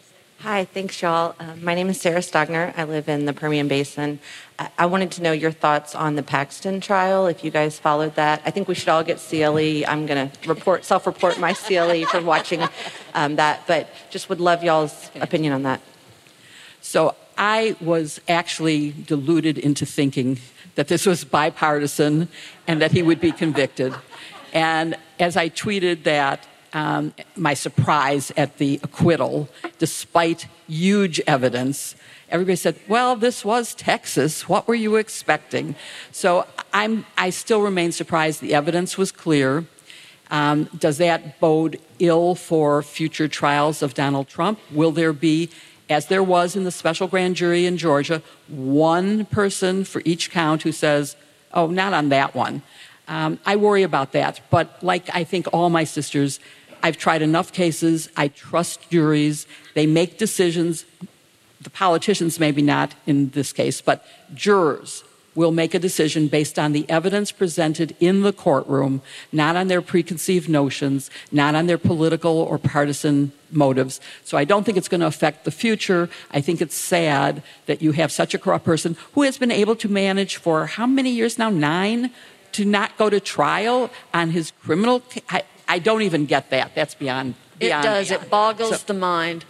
Hi, thanks, y'all. My name is Sarah Stogner. I live in the Permian Basin. I wanted to know your thoughts on the Paxton trial, if you guys followed that. I think we should all get CLE. I'm going to self-report my CLE for watching that, but just would love y'all's opinion on that. So I was actually deluded into thinking that this was bipartisan and that he would be convicted. And as I tweeted that, my surprise at the acquittal, despite huge evidence, everybody said, well, this was Texas. What were you expecting? So I still remain surprised. The evidence was clear. Does that bode ill for future trials of Donald Trump? Will there be, as there was in the special grand jury in Georgia, one person for each count who says, oh, not on that one? I worry about that. But like I think all my sisters, I've tried enough cases. I trust juries. They make decisions. The politicians, maybe not in this case, but jurors will make a decision based on the evidence presented in the courtroom, not on their preconceived notions, not on their political or partisan motives. So I don't think it's going to affect the future. I think it's sad that you have such a corrupt person who has been able to manage for how many years now? 9? To not go to trial on his criminal case. I don't even get that. That's beyond. It does. It boggles the mind.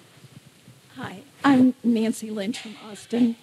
Hi, I'm Nancy Lynch from Austin.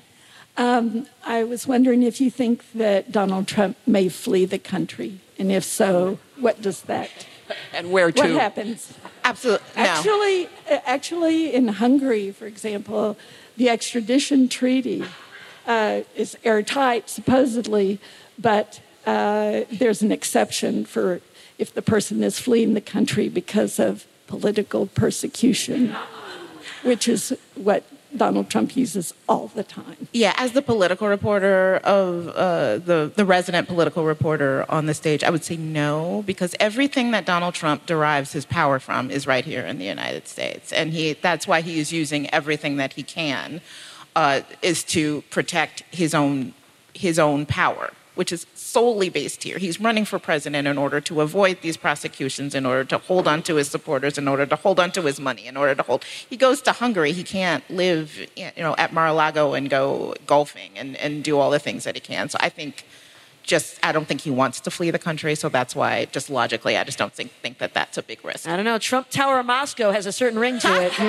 I was wondering if you think that Donald Trump may flee the country, and if so, what does that? And where to? What happens? Absolutely. No. Actually, in Hungary, for example, the extradition treaty is airtight, supposedly, but there's an exception for if the person is fleeing the country because of political persecution, which is what Donald Trump uses all the time. Yeah, as the political reporter of the resident political reporter on the stage, I would say no, because everything that Donald Trump derives his power from is right here in the United States. And that's why he is using everything that he can is to protect his own power, which is solely based here. He's running for president in order to avoid these prosecutions, in order to hold on to his supporters, in order to hold on to his money, in order to hold. He goes to Hungary. He can't live, at Mar-a-Lago and go golfing and do all the things that he can. So I don't think he wants to flee the country. So that's why, just logically, I just don't think that that's a big risk. I don't know. Trump Tower of Moscow has a certain ring to it.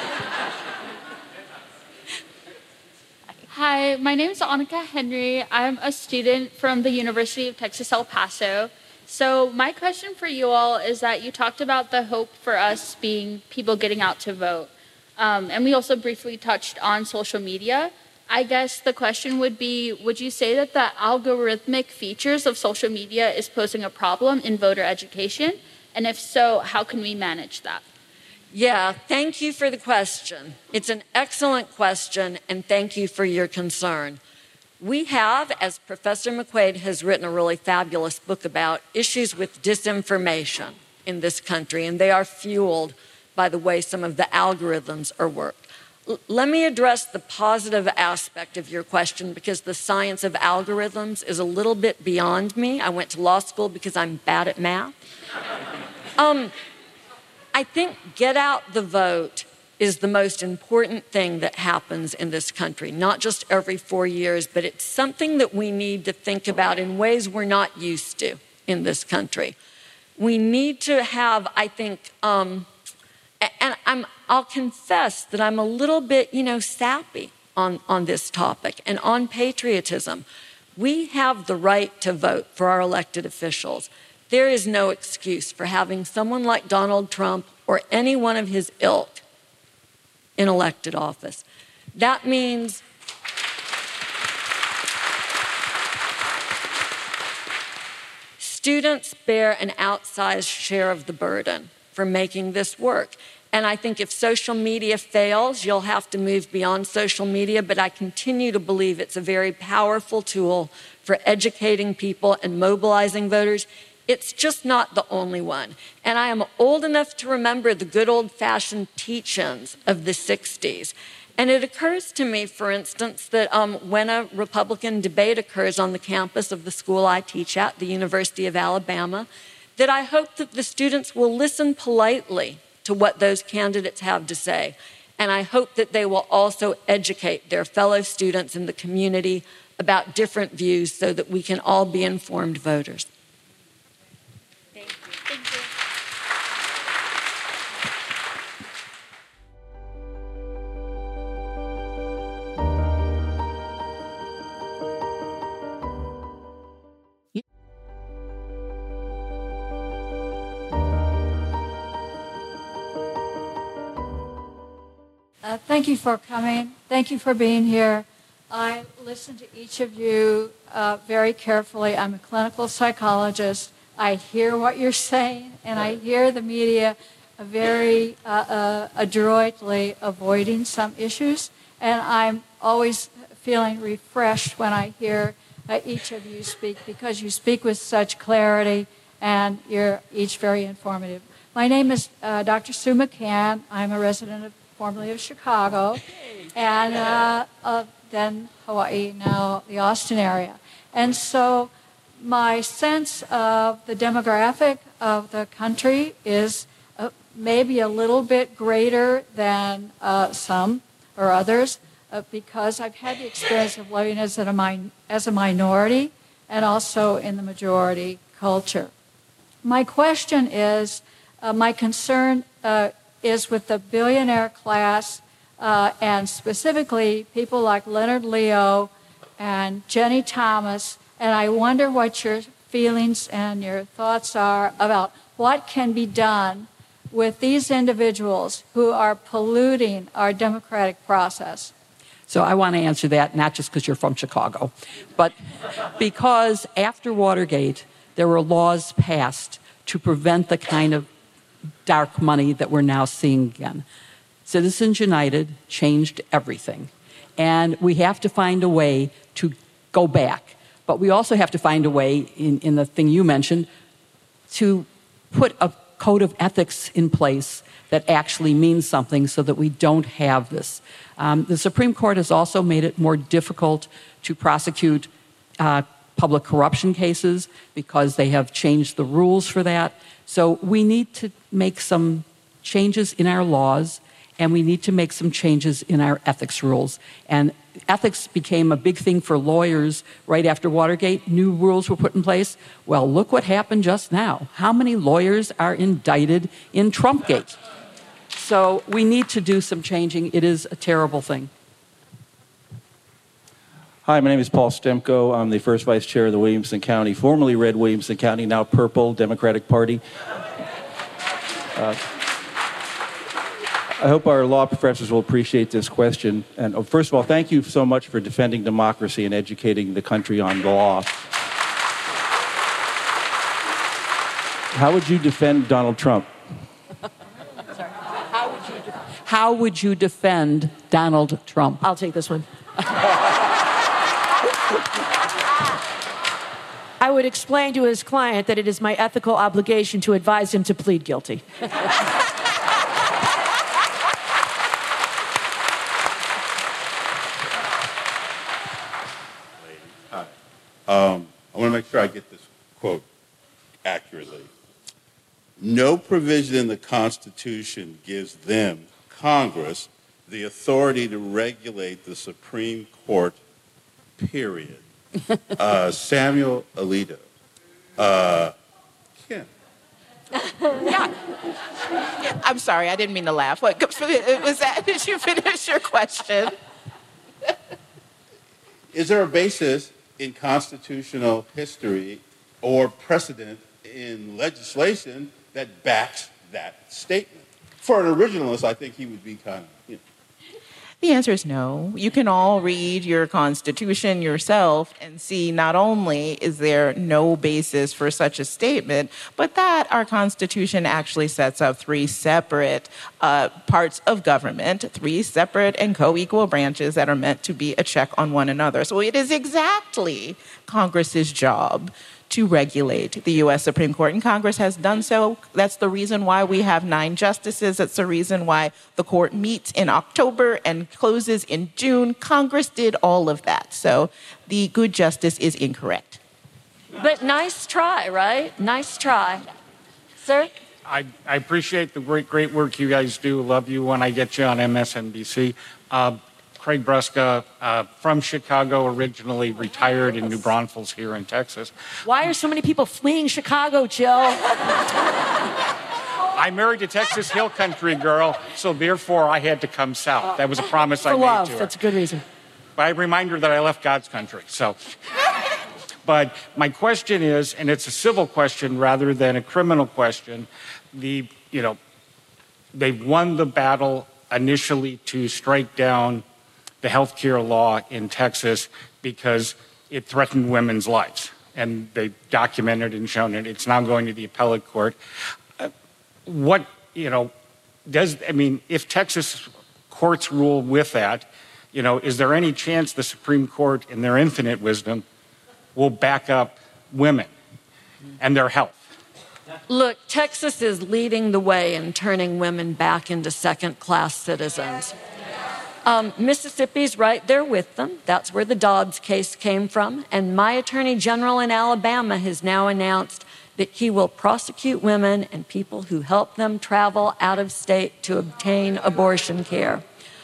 Hi, my name is Annika Henry. I'm a student from the University of Texas, El Paso. So my question for you all is that you talked about the hope for us being people getting out to vote. And we also briefly touched on social media. I guess the question would be, would you say that the algorithmic features of social media is posing a problem in voter education? And if so, how can we manage that? Yeah, thank you for the question. It's an excellent question, and thank you for your concern. We have, as Professor McQuaid has written a really fabulous book about, issues with disinformation in this country, and they are fueled by the way some of the algorithms are worked. Let me address the positive aspect of your question, because the science of algorithms is a little bit beyond me. I went to law school because I'm bad at math. I think get out the vote is the most important thing that happens in this country, not just every 4 years, but it's something that we need to think about in ways we're not used to in this country. We need to have, I think, and I'll confess that I'm a little bit, sappy on this topic and on patriotism. We have the right to vote for our elected officials. There is no excuse for having someone like Donald Trump or any one of his ilk in elected office. That means students bear an outsized share of the burden for making this work. And I think if social media fails, you'll have to move beyond social media, but I continue to believe it's a very powerful tool for educating people and mobilizing voters. It's just not the only one. And I am old enough to remember the good old-fashioned teach-ins of the 60s. And it occurs to me, for instance, that when a Republican debate occurs on the campus of the school I teach at, the University of Alabama, that I hope that the students will listen politely to what those candidates have to say And I hope that they will also educate their fellow students in the community about different views so that we can all be informed voters. Thank you. Thank you. Thank you for coming. Thank you for being here. I listened to each of you very carefully. I'm a clinical psychologist. I hear what you're saying, and I hear the media very adroitly avoiding some issues. And I'm always feeling refreshed when I hear each of you speak, because you speak with such clarity, and you're each very informative. My name is Dr. Sue McCann. I'm a resident formerly of Chicago, and then Hawaii, now the Austin area. And so my sense of the demographic of the country is maybe a little bit greater than some or others, because I've had the experience of living as a minority and also in the majority culture. My question is, my concern is with the billionaire class, and specifically people like Leonard Leo and Jenny Thomas, and I wonder what your feelings and your thoughts are about what can be done with these individuals who are polluting our democratic process. So I want to answer that, not just because you're from Chicago, but because after Watergate, there were laws passed to prevent the kind of dark money that we're now seeing again. Citizens United changed everything. And we have to find a way to go back. But we also have to find a way, in the thing you mentioned, to put a code of ethics in place that actually means something so that we don't have this. The Supreme Court has also made it more difficult to prosecute public corruption cases because they have changed the rules for that. So we need to make some changes in our laws, and we need to make some changes in our ethics rules. And ethics became a big thing for lawyers right after Watergate. New rules were put in place. Well, look what happened just now. How many lawyers are indicted in Trumpgate? So we need to do some changing. It is a terrible thing. Hi, my name is Paul Stemko. I'm the first vice chair of the Williamson County, formerly Red Williamson County, now Purple Democratic Party. I hope our law professors will appreciate this question. And first of all, thank you so much for defending democracy and educating the country on the law. How would you defend Donald Trump? How would you defend Donald Trump? I'll take this one. I would explain to his client that it is my ethical obligation to advise him to plead guilty. I want to make sure I get this quote accurately. No provision in the Constitution gives them, Congress, the authority to regulate the Supreme Court, period. Samuel Alito. Kim. Yeah. I'm sorry, I didn't mean to laugh. What was that? Did you finish your question? Is there a basis in constitutional history or precedent in legislation that backs that statement? For an originalist, I think he would be kind of, The answer is no. You can all read your Constitution yourself and see not only is there no basis for such a statement, but that our Constitution actually sets up three separate parts of government, three separate and co-equal branches that are meant to be a check on one another. So it is exactly Congress's job to regulate the U.S. Supreme Court, and Congress has done so. That's the reason why we have 9 justices. That's the reason why the court meets in October and closes in June. Congress did all of that. So the good justice is incorrect. But nice try, right? Nice try. Sir? I appreciate the great work you guys do. Love you when I get you on MSNBC. Craig Brusca, from Chicago, originally retired in New Braunfels here in Texas. Why are so many people fleeing Chicago, Jill? I married a Texas Hill Country girl, so therefore I had to come south. That was a promise I made love. to her. That's a good reason. But I remind her that I left God's country. So, but my question is, and it's a civil question rather than a criminal question. They've won the battle initially to strike down the health care law in Texas because it threatened women's lives. And they documented and shown it. It's now going to the appellate court. If Texas courts rule with that, is there any chance the Supreme Court, in their infinite wisdom, will back up women and their health? Look, Texas is leading the way in turning women back into second-class citizens. Mississippi's right there with them. That's where the Dobbs case came from. And my attorney general in Alabama has now announced that he will prosecute women and people who help them travel out of state to obtain abortion care.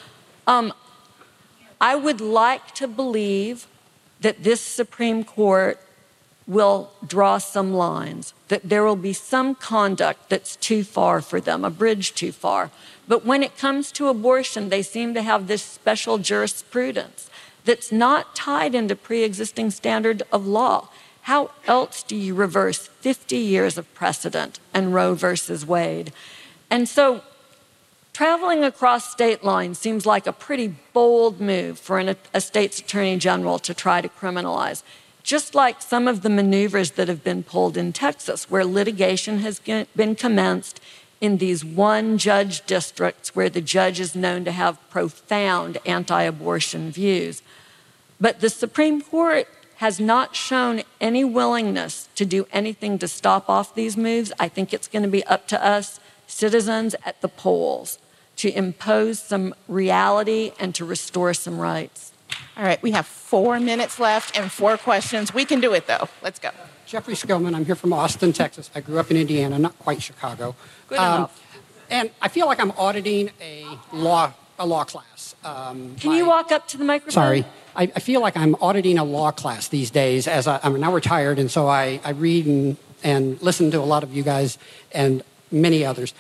I would like to believe that this Supreme Court will draw some lines, that there will be some conduct that's too far for them, a bridge too far. But when it comes to abortion, they seem to have this special jurisprudence that's not tied into pre-existing standard of law. How else do you reverse 50 years of precedent and Roe versus Wade? And so traveling across state lines seems like a pretty bold move for a state's attorney general to try to criminalize. Just like some of the maneuvers that have been pulled in Texas, where litigation has been commenced in these one-judge districts where the judge is known to have profound anti-abortion views. But the Supreme Court has not shown any willingness to do anything to stop off these moves. I think it's going to be up to us, citizens at the polls, to impose some reality and to restore some rights. All right, we have 4 minutes left and 4 questions. We can do it, though. Let's go. Jeffrey Skillman. I'm here from Austin, Texas. I grew up in Indiana, not quite Chicago. Good enough. And I feel like I'm auditing a law class. Can you walk up to the microphone? Sorry. I feel like I'm auditing a law class these days as I'm now retired, and so I read and listen to a lot of you guys and many others.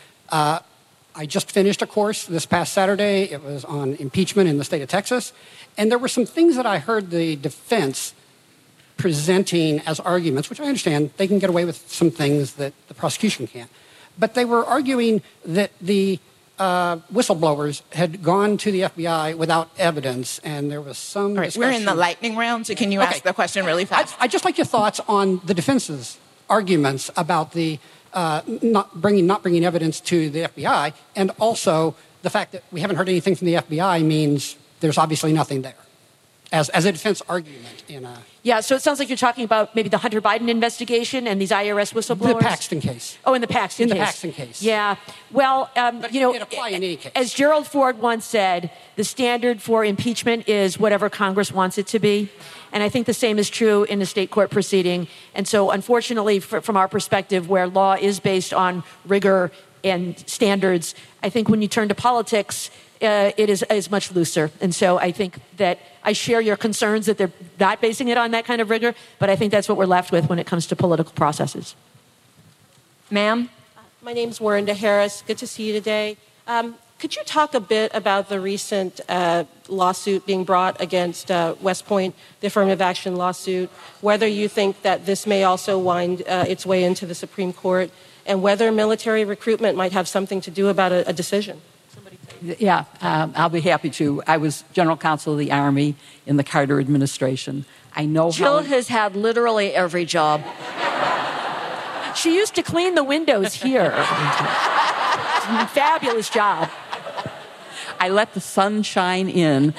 I just finished a course this past Saturday. It was on impeachment in the state of Texas. And there were some things that I heard the defense presenting as arguments, which I understand they can get away with some things that the prosecution can't. But they were arguing that the whistleblowers had gone to the FBI without evidence, and there was some discussion. We're in the lightning round, so can you ask the question really fast? I'd just like your thoughts on the defense's arguments about the not bringing evidence to the FBI, and also the fact that we haven't heard anything from the FBI means there's obviously nothing there, as a defense argument in a... Yeah, so it sounds like you're talking about maybe the Hunter Biden investigation and these IRS whistleblowers? The Paxton case. Oh, in the Paxton case. In the Paxton case. Yeah. Well, but it apply in any case. As Gerald Ford once said, the standard for impeachment is whatever Congress wants it to be. And I think the same is true in a state court proceeding. And so, unfortunately, from our perspective, where law is based on rigor and standards, I think when you turn to politics, it is much looser. And so I think that I share your concerns that they're not basing it on that kind of rigor, but I think that's what we're left with when it comes to political processes. Ma'am? My name's Warinda Harris. Good to see you today. Could you talk a bit about the recent lawsuit being brought against West Point, the affirmative action lawsuit, whether you think that this may also wind its way into the Supreme Court, and whether military recruitment might have something to do about a decision? Yeah, I'll be happy to. I was general counsel of the Army in the Carter administration. I know Jill has had literally every job. She used to clean the windows here. Fabulous job. I let the sun shine in.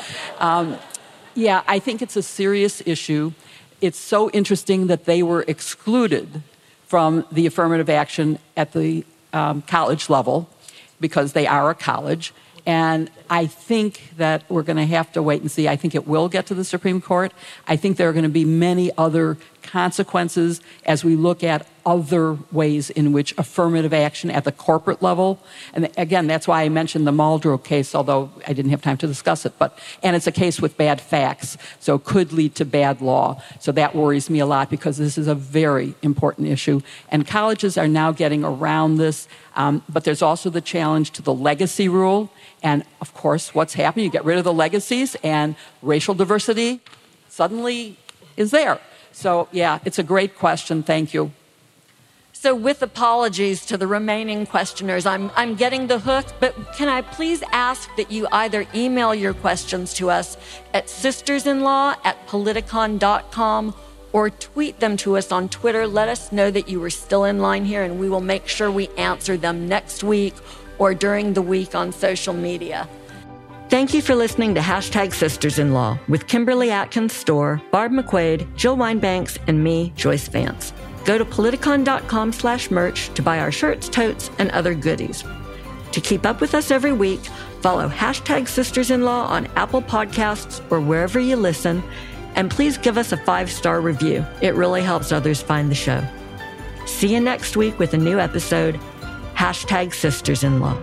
Yeah, I think it's a serious issue. It's so interesting that they were excluded from the affirmative action at the college level because they are a college. And I think that we're going to have to wait and see. I think it will get to the Supreme Court. I think there are going to be many other consequences as we look at other ways in which affirmative action at the corporate level, and again, that's why I mentioned the Muldrow case, although I didn't have time to discuss it, and it's a case with bad facts, so could lead to bad law. So that worries me a lot because this is a very important issue. And colleges are now getting around this, but there's also the challenge to the legacy rule. And of course, what's happening? You get rid of the legacies and racial diversity suddenly is there. So yeah, it's a great question. Thank you. So with apologies to the remaining questioners, I'm getting the hook, but can I please ask that you either email your questions to us at sistersinlaw@politicon.com or tweet them to us on Twitter. Let us know that you were still in line here, and we will make sure we answer them next week or during the week on social media. Thank you for listening to #SistersInLaw with Kimberly Atkins Storr, Barb McQuaid, Jill Winebanks, and me, Joyce Vance. Go to politicon.com/merch to buy our shirts, totes, and other goodies. To keep up with us every week, follow #SistersInLaw on Apple Podcasts or wherever you listen, and please give us a 5-star review. It really helps others find the show. See you next week with a new episode, #SistersInLaw.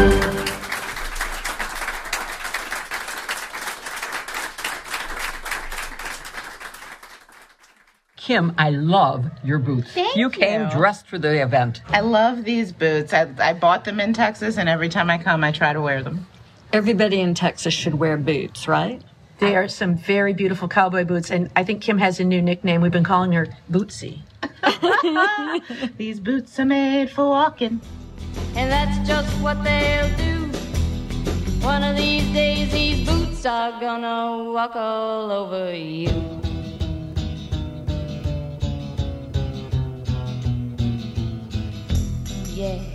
Kim, I love your boots. Thank you came you. dressed for the event. I love these boots. I bought them in Texas, and every time I come, I try to wear them. Everybody in Texas should wear boots, right? They are some very beautiful cowboy boots, and I think Kim has a new nickname. We've been calling her Bootsy. These boots are made for walking. And that's just what they'll do. One of these days, these boots are gonna walk all over you. Yeah.